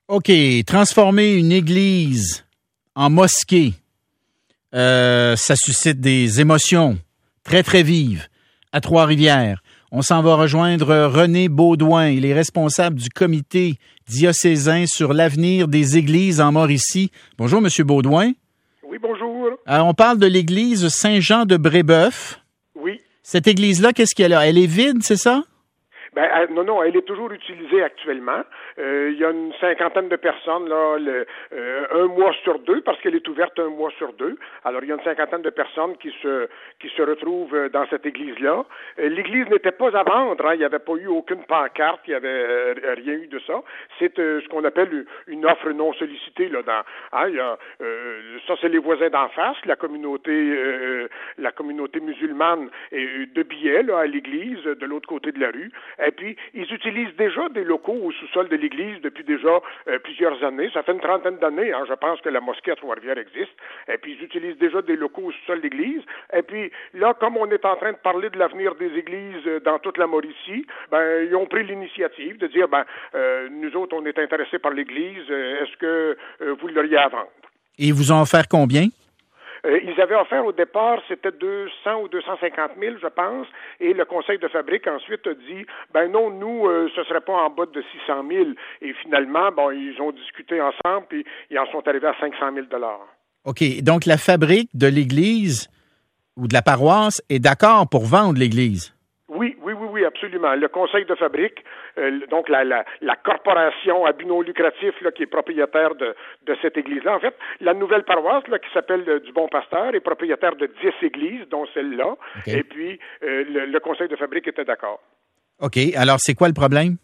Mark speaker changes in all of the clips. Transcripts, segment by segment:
Speaker 1: OK, transformer une église en mosquée, ça suscite des émotions très, très vives à Trois-Rivières. On s'en va rejoindre René Baudouin. Il est responsable du comité diocésain sur l'avenir des églises en Mauricie. Bonjour, Monsieur Baudouin.
Speaker 2: Oui, bonjour.
Speaker 1: On parle de l'église Saint-Jean-de-Brébeuf.
Speaker 2: Oui.
Speaker 1: Cette église-là, qu'est-ce qu'elle a? Elle est vide, c'est ça?
Speaker 2: Non, elle est toujours utilisée actuellement. Il y a une cinquantaine de personnes, là, un mois sur deux, parce qu'elle est ouverte un mois sur deux. Alors, il y a une cinquantaine de personnes qui se retrouvent dans cette église-là. L'église n'était pas à vendre, hein. Il n'y avait pas eu aucune pancarte, il n'y avait rien eu de ça. C'est ce qu'on appelle une offre non sollicitée, là, ça, c'est les voisins d'en face, la communauté musulmane de billets, là, à l'église, de l'autre côté de la rue. Et puis, ils utilisent déjà des locaux au sous-sol de l'église depuis déjà plusieurs années. Ça fait une trentaine d'années, hein, je pense que la mosquée à Trois-Rivières existe. Et puis, ils utilisent déjà des locaux au sous-sol de l'église. Et puis, là, comme on est en train de parler de l'avenir des églises dans toute la Mauricie, ils ont pris l'initiative de dire, nous autres, on est intéressés par l'église. Est-ce que vous l'auriez à vendre?
Speaker 1: Et ils vous ont offert combien?
Speaker 2: Ils avaient offert au départ, c'était 200 ou 250 000, je pense, et le conseil de fabrique ensuite a dit, non, nous, ce serait pas en bas de 600 000. Et finalement, ils ont discuté ensemble, puis ils en sont arrivés à 500 000 $.
Speaker 1: OK, donc la fabrique de l'église ou de la paroisse est d'accord pour vendre l'église?
Speaker 2: Oui, absolument. Le conseil de fabrique, donc la corporation à but non lucratif là, qui est propriétaire de cette église-là. En fait, la nouvelle paroisse là, qui s'appelle du Bon Pasteur est propriétaire de 10 églises, dont celle-là. Okay. Et puis, le conseil de fabrique était d'accord.
Speaker 1: OK. Alors, c'est quoi le problème?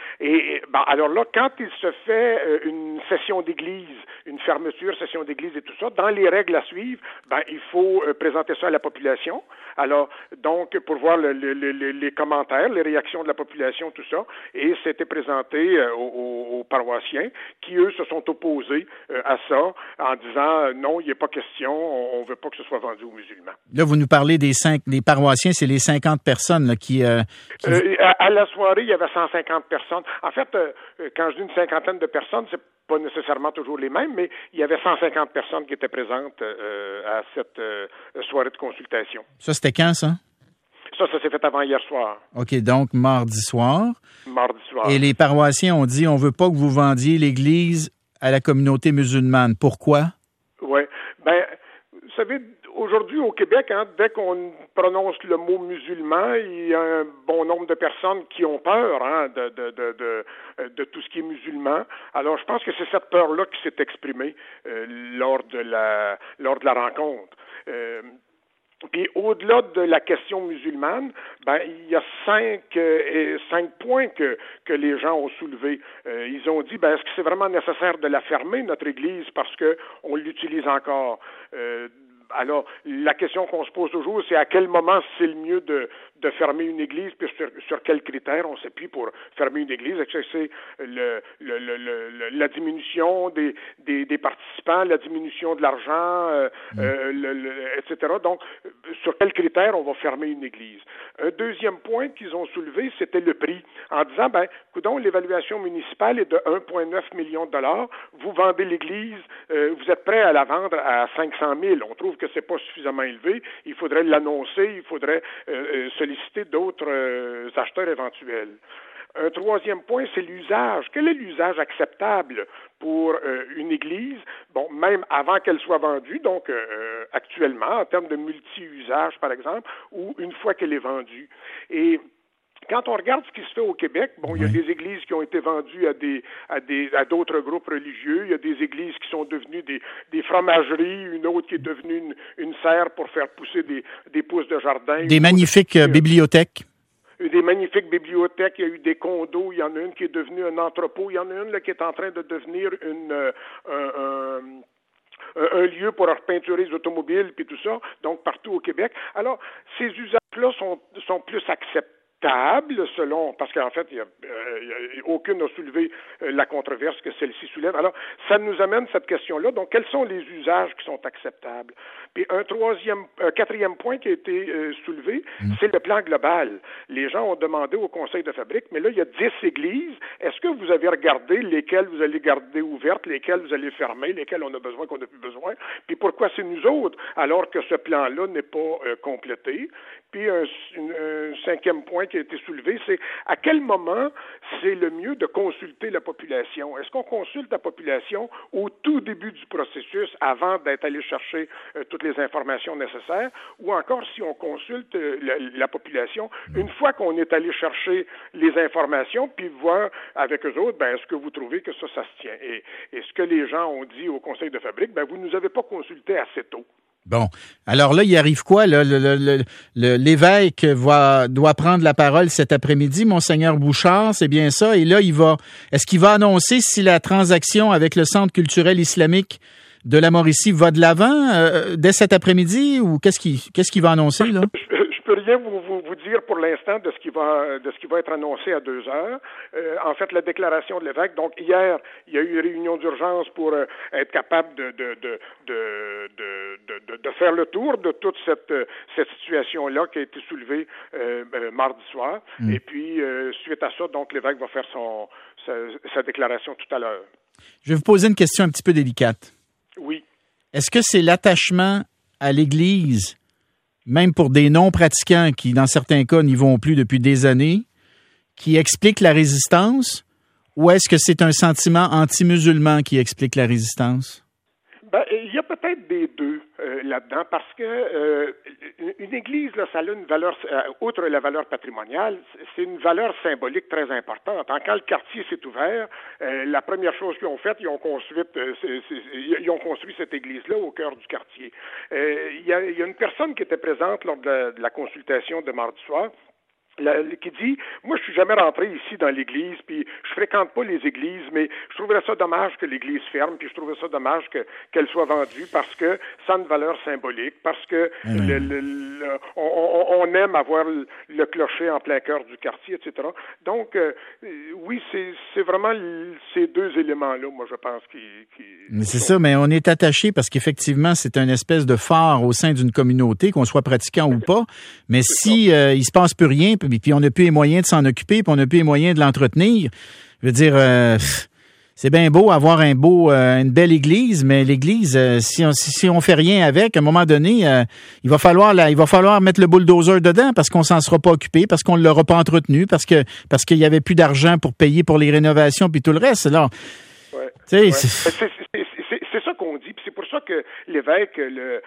Speaker 2: Alors là, quand il se fait une session d'église, une fermeture, session d'église et tout ça, dans les règles à suivre, il faut présenter ça à la population. Alors, donc, pour voir les commentaires, les réactions de la population, tout ça, et c'était présenté aux paroissiens qui, eux, se sont opposés à ça en disant non, il n'est pas question, on ne veut pas que ce soit vendu aux musulmans.
Speaker 1: Là, vous nous parlez des paroissiens, c'est les 50 personnes là, qui...
Speaker 2: À la soirée, il y avait 150 personnes. En fait, quand je dis une cinquantaine de personnes, c'est pas nécessairement toujours les mêmes, mais il y avait 150 personnes qui étaient présentes à cette soirée de consultation.
Speaker 1: Ça, c'était quand, ça?
Speaker 2: Ça s'est fait avant hier soir.
Speaker 1: OK, donc mardi soir.
Speaker 2: Mardi soir.
Speaker 1: Et les paroissiens ont dit, on veut pas que vous vendiez l'Église à la communauté musulmane. Pourquoi?
Speaker 2: Oui. Vous savez, aujourd'hui au Québec, dès qu'on prononce le mot musulman, il y a un bon nombre de personnes qui ont peur de tout ce qui est musulman. Alors, je pense que c'est cette peur-là qui s'est exprimée lors de la rencontre. Puis au-delà de la question musulmane, il y a cinq points que les gens ont soulevés. Ils ont dit, est-ce que c'est vraiment nécessaire de la fermer, notre église, parce que on l'utilise encore? Alors, la question qu'on se pose toujours, c'est à quel moment c'est le mieux de fermer une église, puis sur quels critères on s'appuie pour fermer une église. Est-ce que c'est la diminution des participants, la diminution de l'argent, etc. Donc, sur quels critères on va fermer une église? Un deuxième point qu'ils ont soulevé, c'était le prix, en disant, coudonc, l'évaluation municipale est de 1,9 million de $. Vous vendez l'église, vous êtes prêt à la vendre à 500 000. On trouve que c'est pas suffisamment élevé. Il faudrait l'annoncer, il faudrait solliciter d'autres acheteurs éventuels. Un troisième point, c'est l'usage. Quel est l'usage acceptable pour une église? Bon, même avant qu'elle soit vendue, donc actuellement, en termes de multi-usage, par exemple, ou une fois qu'elle est vendue. Et quand on regarde ce qui se fait au Québec, il y a des églises qui ont été vendues à d'autres groupes religieux, il y a des églises qui sont devenues des fromageries, une autre qui est devenue une serre pour faire pousser des pousses de jardin.
Speaker 1: Des magnifiques bibliothèques.
Speaker 2: Des magnifiques bibliothèques, il y a eu des condos, il y en a une qui est devenue un entrepôt, il y en a une là, qui est en train de devenir un lieu pour repeinturer les automobiles puis tout ça, donc partout au Québec. Alors, ces usages-là sont plus acceptables acceptable parce qu'en fait, aucune n'a soulevé la controverse que celle-ci soulève. Alors, ça nous amène cette question-là. Donc, quels sont les usages qui sont acceptables? Puis un quatrième point qui a été soulevé, c'est le plan global. Les gens ont demandé au conseil de fabrique, mais là, il y a 10 églises. Est-ce que vous avez regardé lesquelles vous allez garder ouvertes, lesquelles vous allez fermer, lesquelles on a besoin, qu'on n'a plus besoin? Puis pourquoi c'est nous autres, alors que ce plan-là n'est pas complété? Puis un cinquième point qui a été soulevé, c'est à quel moment c'est le mieux de consulter la population? Est-ce qu'on consulte la population au tout début du processus, avant d'être allé chercher toutes les informations nécessaires, ou encore si on consulte la population une fois qu'on est allé chercher les informations, puis voir avec eux autres, est-ce que vous trouvez que ça se tient? Et ce que les gens ont dit au conseil de fabrique, vous ne nous avez pas consulté assez tôt.
Speaker 1: Bon. Alors là, il arrive quoi? Là? L'évêque doit prendre la parole cet après-midi, Monseigneur Bouchard, c'est bien ça. Et là, est-ce qu'il va annoncer si la transaction avec le Centre culturel islamique de la Mauricie va de l'avant dès cet après-midi, ou qu'est-ce qu'il va annoncer, là?
Speaker 2: Je peux rien vous dire pour l'instant de ce qui va être annoncé à 2 heures. En fait, la déclaration de l'évêque. Donc hier, il y a eu une réunion d'urgence pour être capable de faire le tour de toute cette situation-là qui a été soulevée mardi soir. Et puis suite à ça, donc l'évêque va faire sa déclaration tout à l'heure.
Speaker 1: Je vais vous poser une question un petit peu délicate.
Speaker 2: Oui.
Speaker 1: Est-ce que c'est l'attachement à l'Église, même pour des non-pratiquants qui, dans certains cas, n'y vont plus depuis des années, qui explique la résistance, ou est-ce que c'est un sentiment anti-musulman qui explique la résistance?
Speaker 2: Il y a peut-être des deux là-dedans, parce que une église, là, ça a une valeur, outre la valeur patrimoniale, c'est une valeur symbolique très importante. Quand le quartier s'est ouvert, la première chose qu'ils ont faite, ils ont construit cette église-là au cœur du quartier. Il y a une personne qui était présente lors de la consultation de mardi soir, qui dit, moi je suis jamais rentré ici dans l'église, puis je fréquente pas les églises, mais je trouverais ça dommage que l'église ferme, puis je trouverais ça dommage qu'elle soit vendue, parce que ça a une valeur symbolique, parce que on aime avoir le clocher en plein cœur du quartier, etc. Donc oui, c'est vraiment ces deux éléments-là, moi je pense
Speaker 1: Mais c'est ça, mais on est attaché parce qu'effectivement c'est une espèce de phare au sein d'une communauté, qu'on soit pratiquant ou pas, mais si il se passe plus rien, puis on n'a plus les moyens de s'en occuper, puis on n'a plus les moyens de l'entretenir. Je veux dire, c'est bien beau avoir une belle église, mais l'église, si on fait rien avec, à un moment donné, il va falloir mettre le bulldozer dedans parce qu'on s'en sera pas occupé, parce qu'on ne l'aura pas entretenu, parce qu'il y avait plus d'argent pour payer pour les rénovations puis tout le reste. Alors,
Speaker 2: c'est ça qu'on dit, puis c'est pour ça que l'évêque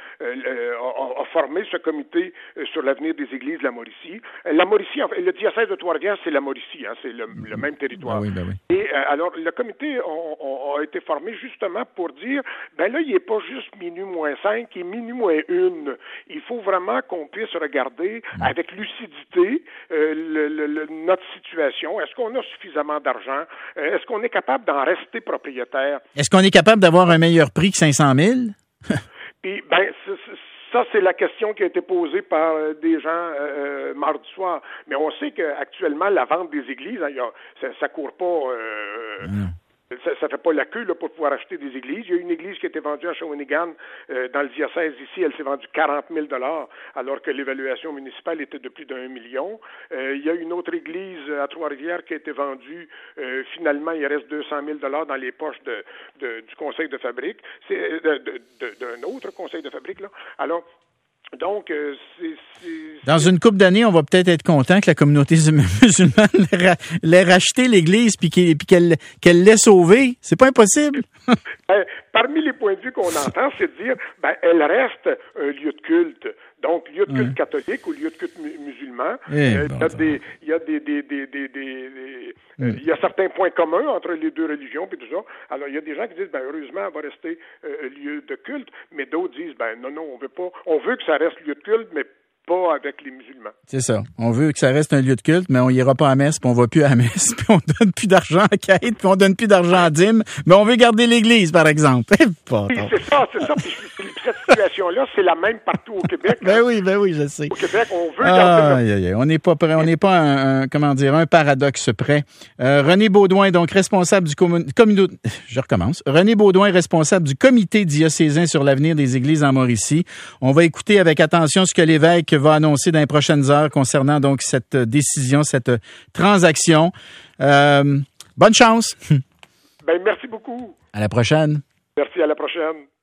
Speaker 2: a formé ce comité sur l'avenir des églises de la Mauricie. La Mauricie, le diocèse de Trois-Rivières, c'est la Mauricie, c'est le même territoire.
Speaker 1: Oui.
Speaker 2: Et alors, le comité a été formé justement pour dire, là, il n'est pas juste minuit moins 5, il est minuit moins 1. Il faut vraiment qu'on puisse regarder avec lucidité notre situation. Est-ce qu'on a suffisamment d'argent? Est-ce qu'on est capable d'en rester propriétaire?
Speaker 1: Est-ce qu'on est capable d'avoir un meilleur prix que 500 000?
Speaker 2: Puis, ça, c'est la question qui a été posée par des gens mardi soir. Mais on sait qu'actuellement, la vente des églises, ça court pas... Ça fait pas la queue là, pour pouvoir acheter des églises. Il y a une église qui a été vendue à Shawinigan, dans le diocèse ici, elle s'est vendue 40 000 $, alors que l'évaluation municipale était de plus d'1 million. Il y a une autre église à Trois-Rivières qui a été vendue, finalement, il reste 200 000 $ dans les poches du conseil de fabrique. C'est d'un autre conseil de fabrique, là. Alors, donc,
Speaker 1: dans une couple d'années, on va peut-être être content que la communauté musulmane l'ait racheté, l'Église, puis qu'elle l'ait sauvée. C'est pas impossible.
Speaker 2: Parmi les points de vue qu'on entend, c'est de dire, elle reste un lieu de culte. Donc, lieu de culte catholique ou lieu de culte musulman. Il y a certains points communs entre les deux religions puis tout ça. Alors, il y a des gens qui disent, heureusement, elle va rester lieu de culte, mais d'autres disent, non, on veut pas. On veut que ça reste lieu de culte, mais pas avec les musulmans.
Speaker 1: C'est ça. On veut que ça reste un lieu de culte, mais on ira pas à messe, puis on va plus à la messe, puis on donne plus d'argent à quête, puis on donne plus d'argent à dîme, mais on veut garder l'église, par exemple.
Speaker 2: Oui, c'est ça. Puis cette situation-là, c'est la même partout au Québec.
Speaker 1: Ben oui, je sais.
Speaker 2: Au Québec, on veut garder...
Speaker 1: On n'est pas prêt, on n'est pas un paradoxe près. René Beaudoin, donc responsable du René Beaudoin, responsable du comité diocésain sur l'avenir des églises en Mauricie. On va écouter avec attention ce que l'évêque va annoncer dans les prochaines heures concernant donc cette décision, cette transaction. Bonne chance.
Speaker 2: Ben merci beaucoup.
Speaker 1: À la prochaine.
Speaker 2: Merci, à la prochaine.